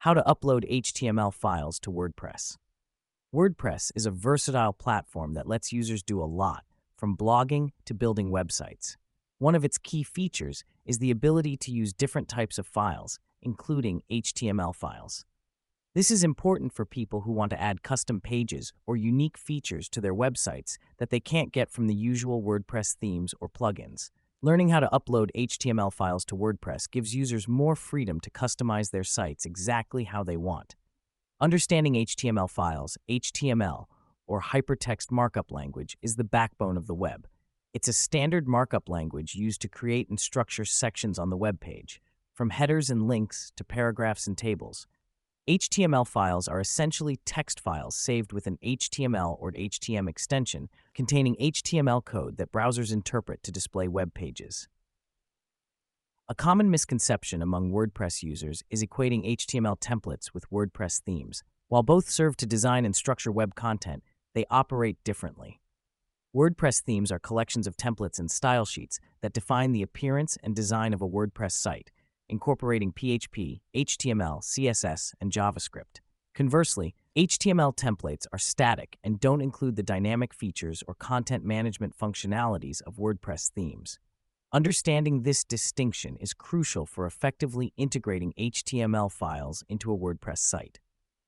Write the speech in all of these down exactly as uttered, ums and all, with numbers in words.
How to upload H T M L files to WordPress. WordPress is a versatile platform that lets users do a lot, from blogging to building websites. One of its key features is the ability to use different types of files, including H T M L files. This is important for people who want to add custom pages or unique features to their websites that they can't get from the usual WordPress themes or plugins. Learning how to upload H T M L files to WordPress gives users more freedom to customize their sites exactly how they want. Understanding H T M L files, H T M L, or hypertext markup language, is the backbone of the web. It's a standard markup language used to create and structure sections on the web page, from headers and links to paragraphs and tables. H T M L files are essentially text files saved with an H T M L or H T M L extension containing H T M L code that browsers interpret to display web pages. A common misconception among WordPress users is equating H T M L templates with WordPress themes. While both serve to design and structure web content, they operate differently. WordPress themes are collections of templates and style sheets that define the appearance and design of a WordPress site, incorporating P H P, H T M L, C S S, and JavaScript. Conversely, H T M L templates are static and don't include the dynamic features or content management functionalities of WordPress themes. Understanding this distinction is crucial for effectively integrating H T M L files into a WordPress site.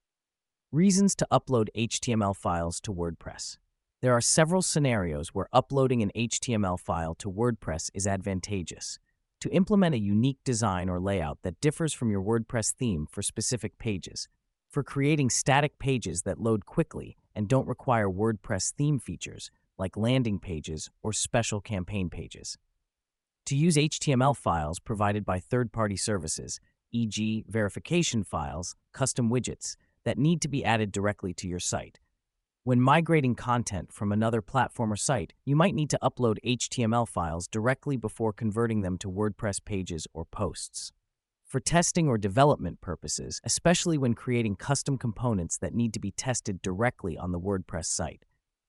Reasons to upload H T M L files to WordPress. There are several scenarios where uploading an H T M L file to WordPress is advantageous. To implement a unique design or layout that differs from your WordPress theme for specific pages. For creating static pages that load quickly and don't require WordPress theme features, like landing pages or special campaign pages. To use H T M L files provided by third-party services, for example verification files, custom widgets, that need to be added directly to your site. When migrating content from another platform or site, you might need to upload H T M L files directly before converting them to WordPress pages or posts. For testing or development purposes, especially when creating custom components that need to be tested directly on the WordPress site.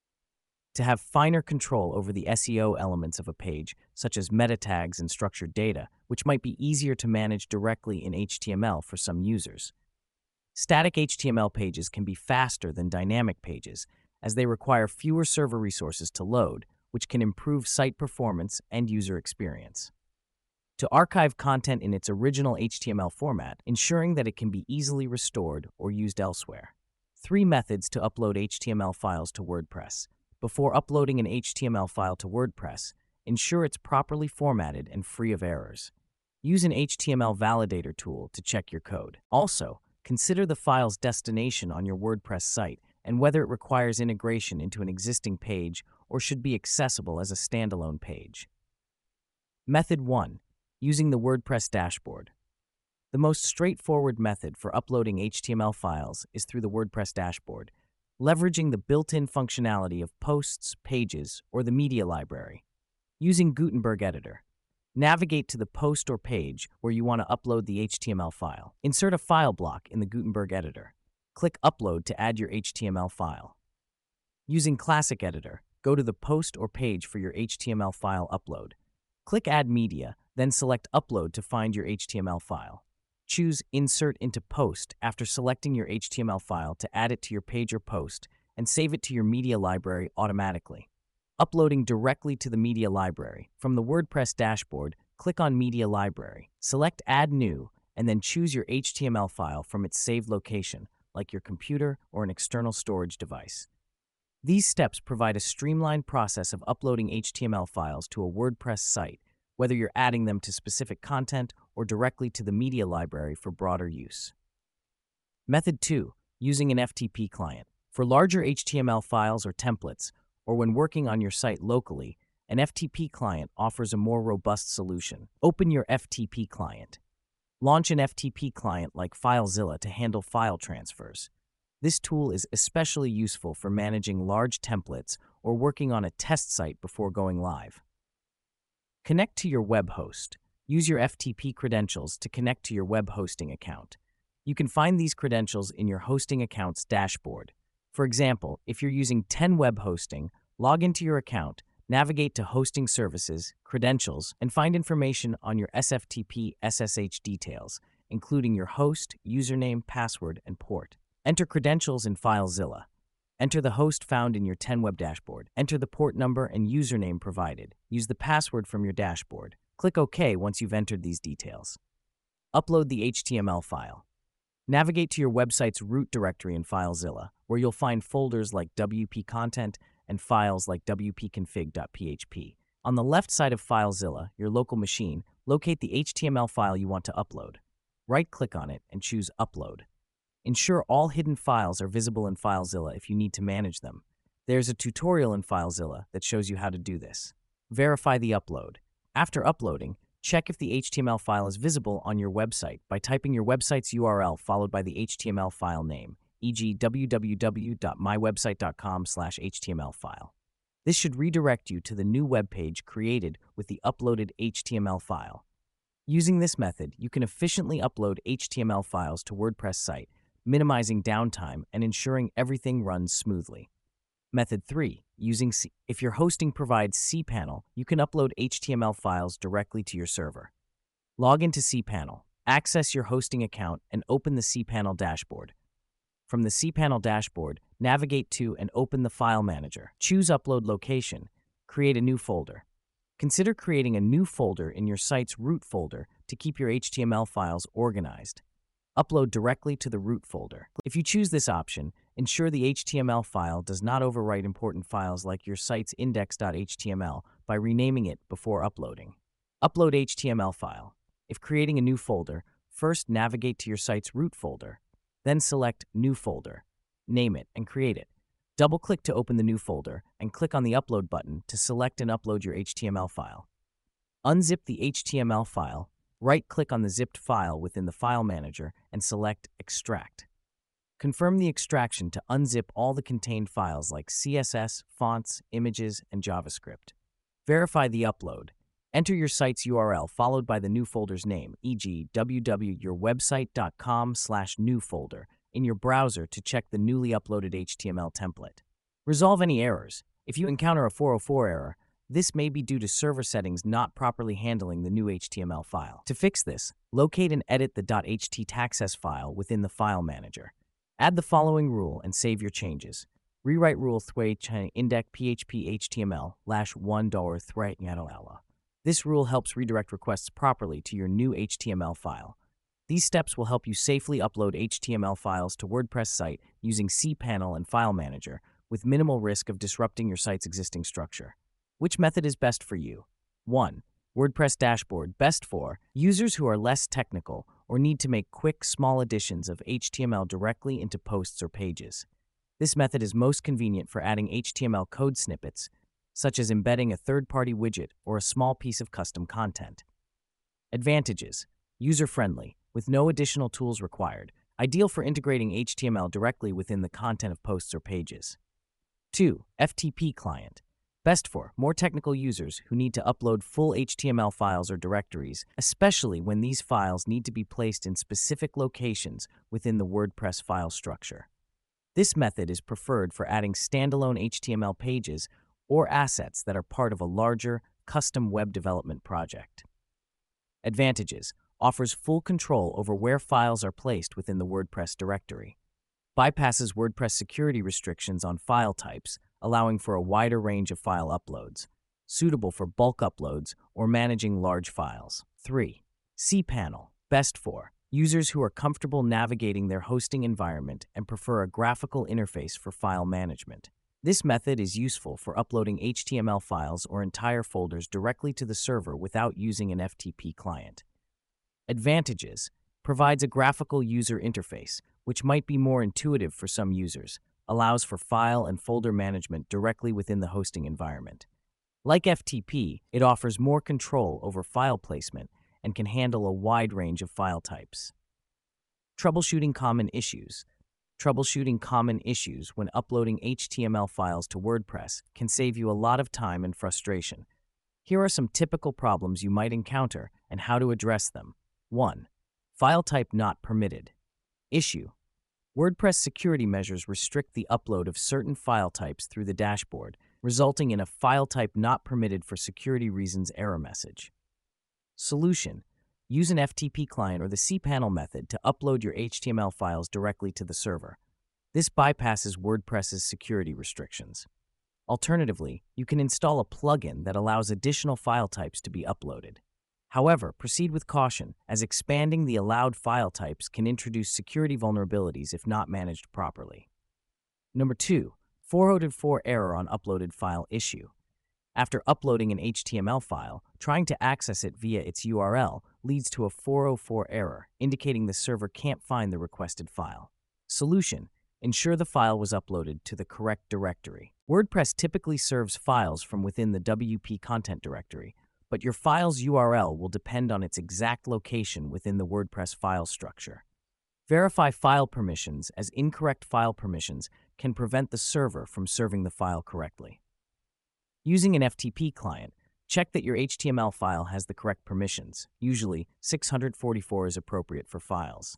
To have finer control over the S E O elements of a page, such as meta tags and structured data, which might be easier to manage directly in H T M L for some users. Static H T M L pages can be faster than dynamic pages, as they require fewer server resources to load, which can improve site performance and user experience. To archive content in its original H T M L format, ensuring that it can be easily restored or used elsewhere. Three methods to upload H T M L files to WordPress. Before uploading an H T M L file to WordPress, ensure it's properly formatted and free of errors. Use an H T M L validator tool to check your code. Also, consider the file's destination on your WordPress site and whether it requires integration into an existing page or should be accessible as a standalone page. Method one. Using the WordPress dashboard. The most straightforward method for uploading H T M L files is through the WordPress dashboard, leveraging the built-in functionality of posts, pages, or the media library. Using Gutenberg Editor. Navigate to the post or page where you want to upload the H T M L file. Insert a file block in the Gutenberg Editor. Click Upload to add your H T M L file. Using Classic Editor, go to the post or page for your H T M L file upload. Click Add Media, then select Upload to find your H T M L file. Choose Insert into Post after selecting your H T M L file to add it to your page or post and save it to your media library automatically. Uploading directly to the media library. From the WordPress dashboard, click on Media Library, select Add New, and then choose your H T M L file from its saved location, like your computer or an external storage device. These steps provide a streamlined process of uploading H T M L files to a WordPress site, whether you're adding them to specific content or directly to the media library for broader use. Method two. Using an F T P client. For larger H T M L files or templates, or when working on your site locally, an F T P client offers a more robust solution. Open your F T P client. Launch an F T P client like FileZilla to handle file transfers. This tool is especially useful for managing large templates or working on a test site before going live. Connect to your web host. Use your F T P credentials to connect to your web hosting account. You can find these credentials in your hosting account's dashboard. For example, if you're using ten web hosting, log into your account, navigate to Hosting Services, Credentials, and find information on your S F T P S S H details, including your host, username, password, and port. Enter credentials in FileZilla. Enter the host found in your ten web dashboard. Enter the port number and username provided. Use the password from your dashboard. Click OK once you've entered these details. Upload the H T M L file. Navigate to your website's root directory in FileZilla, where you'll find folders like W P Content and files like w p config dot p h p. On the left side of FileZilla, your local machine, locate the H T M L file you want to upload. Right-click on it and choose Upload. Ensure all hidden files are visible in FileZilla if you need to manage them. There's a tutorial in FileZilla that shows you how to do this. Verify the upload. After uploading, check if the H T M L file is visible on your website by typing your website's U R L followed by the H T M L file name, for example w w w dot my website dot com slash H T M L file. This should redirect you to the new web page created with the uploaded H T M L file. Using this method, you can efficiently upload H T M L files to WordPress site, minimizing downtime and ensuring everything runs smoothly. Method three. Using C. If your hosting provides cPanel, you can upload H T M L files directly to your server. Log into cPanel, access your hosting account, and open the cPanel dashboard. From the cPanel dashboard, navigate to and open the File Manager. Choose Upload Location. Create a new folder. Consider creating a new folder in your site's root folder to keep your H T M L files organized. Upload directly to the root folder. If you choose this option, ensure the H T M L file does not overwrite important files like your site's index dot H T M L by renaming it before uploading. Upload H T M L file. If creating a new folder, first navigate to your site's root folder. Then select New Folder. Name it and create it. Double-click to open the new folder and click on the Upload button to select and upload your H T M L file. Unzip the H T M L file. Right-click on the zipped file within the File Manager and select Extract. Confirm the extraction to unzip all the contained files like C S S, fonts, images, and JavaScript. Verify the upload. Enter your site's U R L followed by the new folder's name, for example w w w dot your website dot com slash new folder, in your browser to check the newly uploaded H T M L template. Resolve any errors. If you encounter a four oh four error, this may be due to server settings not properly handling the new H T M L file. To fix this, locate and edit the .httaccess file within the File Manager. Add the following rule and save your changes. Rewrite rule thway index php html lash one dollar thway yadalala. This rule helps redirect requests properly to your new H T M L file. These steps will help you safely upload H T M L files to WordPress site using cPanel and File Manager with minimal risk of disrupting your site's existing structure. Which method is best for you? one. WordPress dashboard, best for users who are less technical or need to make quick, small additions of H T M L directly into posts or pages. This method is most convenient for adding H T M L code snippets, such as embedding a third-party widget or a small piece of custom content. Advantages: user-friendly, with no additional tools required, ideal for integrating H T M L directly within the content of posts or pages. two. F T P client. Best for more technical users who need to upload full H T M L files or directories, especially when these files need to be placed in specific locations within the WordPress file structure. This method is preferred for adding standalone H T M L pages or assets that are part of a larger, custom web development project. Advantages: offers full control over where files are placed within the WordPress directory. Bypasses WordPress security restrictions on file types, allowing for a wider range of file uploads, suitable for bulk uploads or managing large files. three. cPanel, best for users who are comfortable navigating their hosting environment and prefer a graphical interface for file management. This method is useful for uploading H T M L files or entire folders directly to the server without using an F T P client. Advantages: provides a graphical user interface, which might be more intuitive for some users, allows for file and folder management directly within the hosting environment. Like F T P, it offers more control over file placement and can handle a wide range of file types. Troubleshooting common issues. Troubleshooting common issues when uploading H T M L files to WordPress can save you a lot of time and frustration. Here are some typical problems you might encounter and how to address them. one. File type not permitted. Issue: WordPress security measures restrict the upload of certain file types through the dashboard, resulting in a file type not permitted for security reasons error message. Solution: use an F T P client or the cPanel method to upload your H T M L files directly to the server. This bypasses WordPress's security restrictions. Alternatively, you can install a plugin that allows additional file types to be uploaded. However, proceed with caution, as expanding the allowed file types can introduce security vulnerabilities if not managed properly. Number two, four oh four error on uploaded file issue. After uploading an H T M L file, trying to access it via its U R L leads to a four oh four error, indicating the server can't find the requested file. Solution: ensure the file was uploaded to the correct directory. WordPress typically serves files from within the W P content directory, but your file's U R L will depend on its exact location within the WordPress file structure. Verify file permissions, as incorrect file permissions can prevent the server from serving the file correctly. Using an F T P client, check that your H T M L file has the correct permissions. Usually, six hundred forty-four is appropriate for files.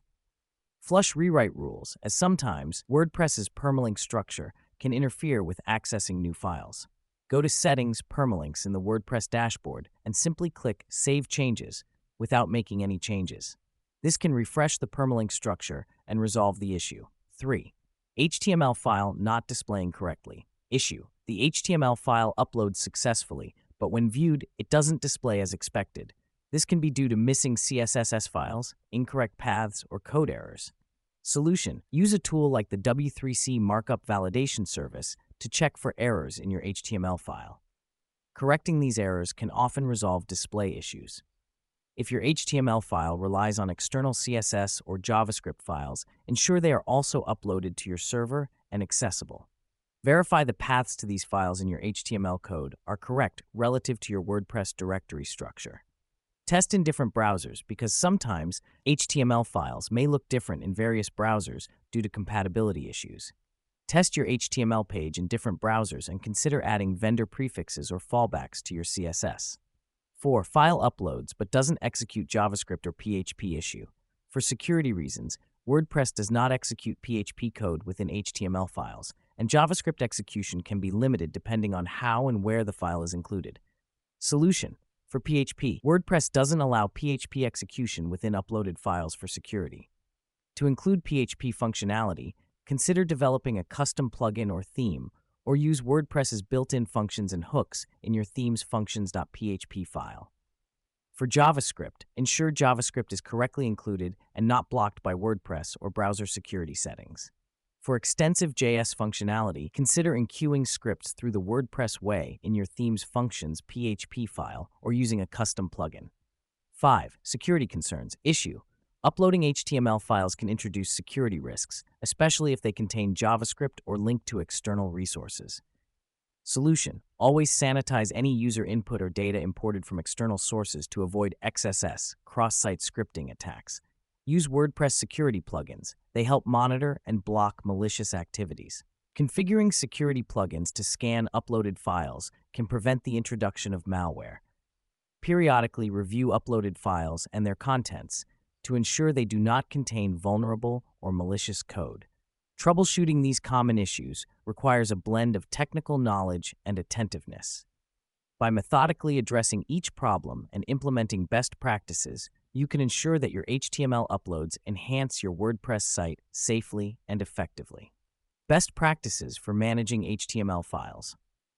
Flush rewrite rules, as sometimes WordPress's permalink structure can interfere with accessing new files. Go to Settings, Permalinks in the WordPress dashboard and simply click Save Changes without making any changes. This can refresh the permalink structure and resolve the issue. three. H T M L file not displaying correctly. Issue: the H T M L file uploads successfully, but when viewed, it doesn't display as expected. This can be due to missing C S S files, incorrect paths, or code errors. Solution: use a tool like the W three C Markup Validation Service to check for errors in your H T M L file. Correcting these errors can often resolve display issues. If your H T M L file relies on external C S S or JavaScript files, ensure they are also uploaded to your server and accessible. Verify the paths to these files in your H T M L code are correct relative to your WordPress directory structure. Test in different browsers, because sometimes H T M L files may look different in various browsers due to compatibility issues. Test your H T M L page in different browsers and consider adding vendor prefixes or fallbacks to your C S S. four. File uploads but doesn't execute JavaScript or P H P issue. For security reasons, WordPress does not execute P H P code within H T M L files, and JavaScript execution can be limited depending on how and where the file is included. Solution: for P H P, WordPress doesn't allow P H P execution within uploaded files for security. To include P H P functionality, consider developing a custom plugin or theme, or use WordPress's built-in functions and hooks in your theme's functions.php file. For JavaScript, ensure JavaScript is correctly included and not blocked by WordPress or browser security settings. For extensive J S functionality, consider enqueuing scripts through the WordPress way in your theme's functions.php file or using a custom plugin. five. Security concerns. Issue: uploading H T M L files can introduce security risks, especially if they contain JavaScript or link to external resources. Solution: always sanitize any user input or data imported from external sources to avoid X S S, cross-site scripting attacks. Use WordPress security plugins. They help monitor and block malicious activities. Configuring security plugins to scan uploaded files can prevent the introduction of malware. Periodically review uploaded files and their contents to ensure they do not contain vulnerable or malicious code. Troubleshooting these common issues requires a blend of technical knowledge and attentiveness. By methodically addressing each problem and implementing best practices, you can ensure that your H T M L uploads enhance your WordPress site safely and effectively. Best practices for managing H T M L files.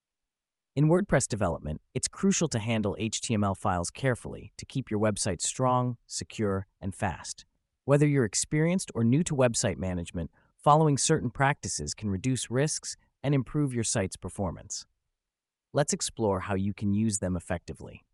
In WordPress development, it's crucial to handle H T M L files carefully to keep your website strong, secure, and fast. Whether you're experienced or new to website management, following certain practices can reduce risks and improve your site's performance. Let's explore how you can use them effectively.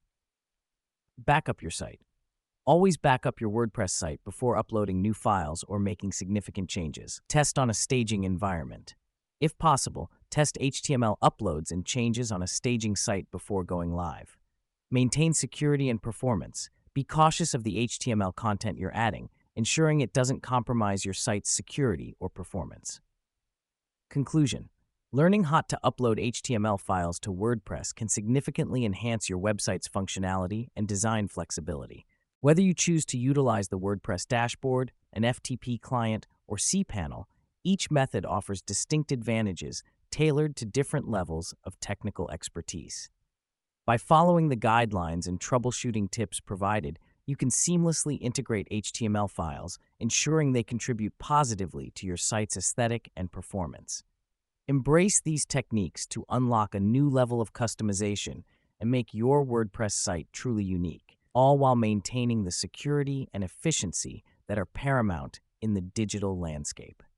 Backup your site. Always back up your WordPress site before uploading new files or making significant changes. Test on a staging environment. If possible, test H T M L uploads and changes on a staging site before going live. Maintain security and performance. Be cautious of the H T M L content you're adding, ensuring it doesn't compromise your site's security or performance. Conclusion: learning how to upload H T M L files to WordPress can significantly enhance your website's functionality and design flexibility. Whether you choose to utilize the WordPress dashboard, an F T P client, or cPanel, each method offers distinct advantages tailored to different levels of technical expertise. By following the guidelines and troubleshooting tips provided, You can seamlessly integrate H T M L files, ensuring they contribute positively to your site's aesthetic and performance. Embrace these techniques to unlock a new level of customization and make your WordPress site truly unique, all while maintaining the security and efficiency that are paramount in the digital landscape.